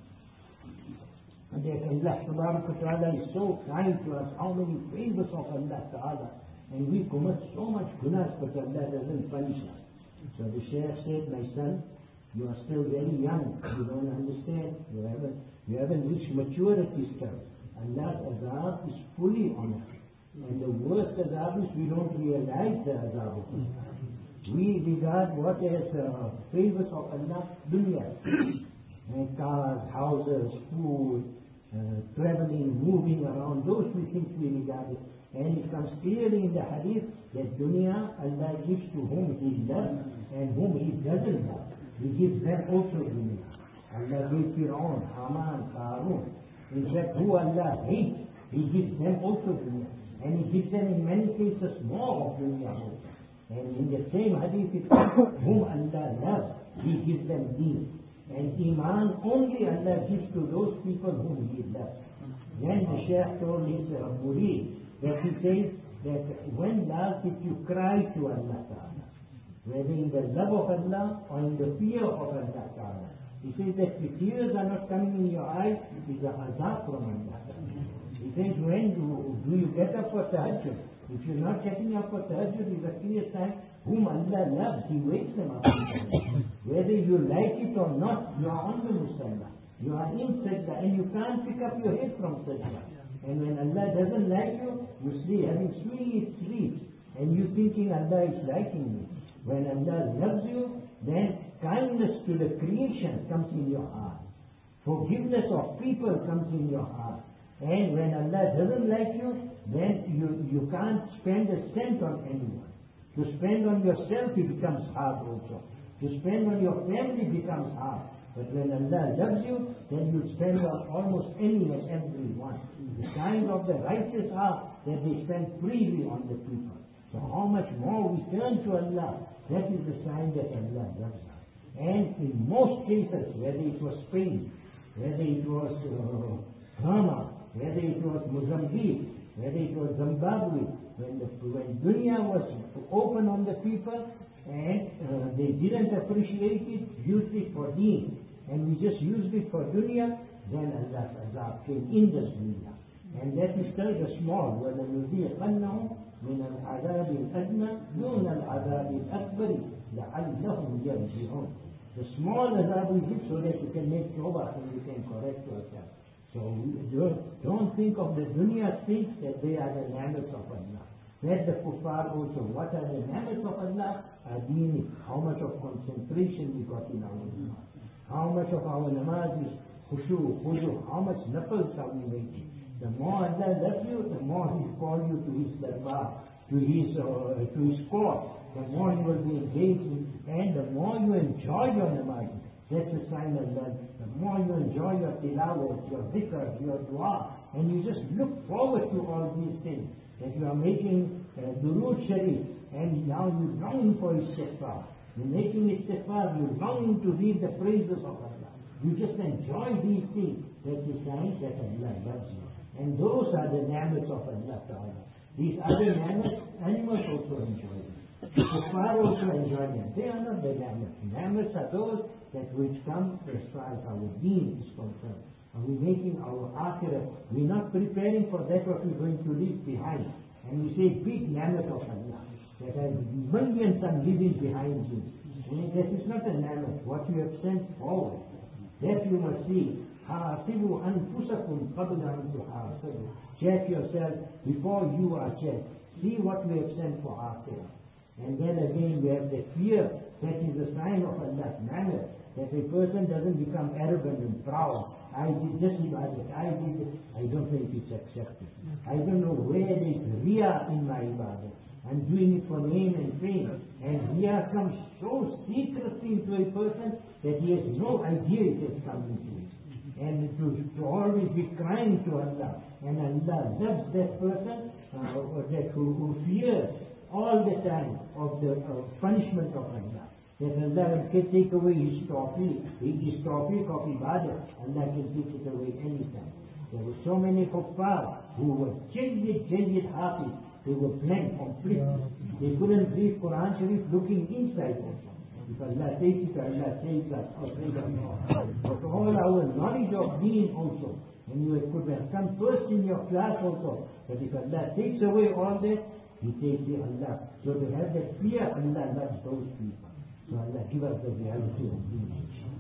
that Allah Subhanahu wa Ta'ala is so kind to us, how many favors of Allah Ta'ala, and we commit so much gunas, but Allah doesn't punish us. So the Shaykh said, my son, you are still very young, you don't understand, you haven't, you haven't reached maturity still. Allah's azab is fully on us. And the worst azab is we don't realize the azab of Allah. We regard what as uh, favors of Allah, dunya. And cars, houses, food, uh, traveling, moving around, those we think we regard it. And it comes clearly in the hadith that dunya, Allah gives to whom He loves and whom He doesn't love. He gives them also dunya. Allah gave Fir'aun, Haman, Qarun. In fact, who Allah hates, He gives them also dunya. And He gives them in many cases more of dunya also. And in the same hadith it says, whom Allah loves, He gives them deen. And Iman only Allah gives to those people whom He loves. Then the Shaykh told his uh, Murid that he says that when last did you cry to Allah Ta'ala? Whether in the love of Allah or in the fear of Allah Ta'ala. He says that the tears are not coming in your eyes, it is a azab from Allah Ta'ala. He says, when do, do you get up for tahajjud? If you're not getting up for tahajjud, it's a clear sign whom Allah loves, He wakes them up. Whether you like it or not, you are on the musalla. You are in sajda and you can't pick up your head from sajda. And when Allah doesn't like you, you sleep, having sweet sleep, and you thinking Allah is liking you. When Allah loves you, then kindness to the creation comes in your heart. Forgiveness of people comes in your heart. And when Allah doesn't like you, then you, you can't spend a cent on anyone. To spend on yourself, it becomes hard also. To spend on your family becomes hard. But when Allah loves you, then you spend on almost any and everyone. The signs of the righteous are that they spend freely on the people. So how much more we turn to Allah, that is the sign that Allah loves us. And in most cases, whether it was Spain, whether it was uh, Burma, whether it was Mozambique, whether it was Zimbabwe, when the when dunya was open on the people and uh, they didn't appreciate it, used it for deen, and we just used it for dunya, then Allah's azab came in this dunya. And that is still the small, وَلَنُذِيقَنَّهُمْ مِنَ الْعَذَابِ الْأَدْنَى دُونَ الْعَذَابِ الْأَكْبَرِ لَعَلَّهُمْ يَرْجِعُونَ. The small azab we give so that you can make tawbah and you can correct yourself. So don't, don't think of the dunya things that they are the ni'mats of Allah. Let the kuffar also, what are the ni'mats of Allah? Adini, how much of concentration we got in our namaz. How much of our namaz is khushu, khudu, how much nafals are we making. The more Allah loves you, the more He calls you to His darbar, to His uh, to His court. The more you will be engaged in, and the more you enjoy your namaz. That's a sign of love. The more you enjoy your tilawat, your dhikr, your dua, and you just look forward to all these things, that you are making uh, durood sharif, and now you're longing for istighfar. You're making istighfar, you're longing to read the praises of Allah. You just enjoy these things. That's a sign that Allah loves you. And those are the ni'mats of Allah Ta'ala. These other animals, animals also enjoy them. The kuffar also enjoy them. They are not the namas. Namas are those that which come as far as our deen is concerned. And we're making our akhirah. We're not preparing for that what we're going to leave behind. And we say big namas of Allah. That has millions are living behind you. And that is not a namas. What you have sent forward. That you must see. حَاسِبُوا أَنفُسَكُمْ قَبْلَ أَن تُحَاسَبُوا. Check yourself before you are checked. See what we have sent for akhirah. And then again we have the fear. That is a sign of Allah's manner. That a person doesn't become arrogant and proud. I did this ibadat, I did this. I don't know if it's accepted. I don't know where there is riya in my ibadat. I'm doing it for name and fame. And riya comes so secretly into a person that he has no idea it has come into it. And to, to always be crying to Allah. And Allah loves that person uh, that who, who fears all the time of the uh, punishment of Allah. That Allah can take away his tawfiq, his tawfiq of ibadah. Allah can take it away anytime. There were so many kuffar who were jayyid, jayyid hafiz. They were blank, complete. They couldn't read Quran Sharif looking inside also. If Allah takes it, Allah takes us outside of Allah. But all our knowledge of deen also, and you could have come first in your class also, but if Allah takes away all that, He takes it Allah. So to have that fear, Allah loves those people. So Allah give us the reality of deen.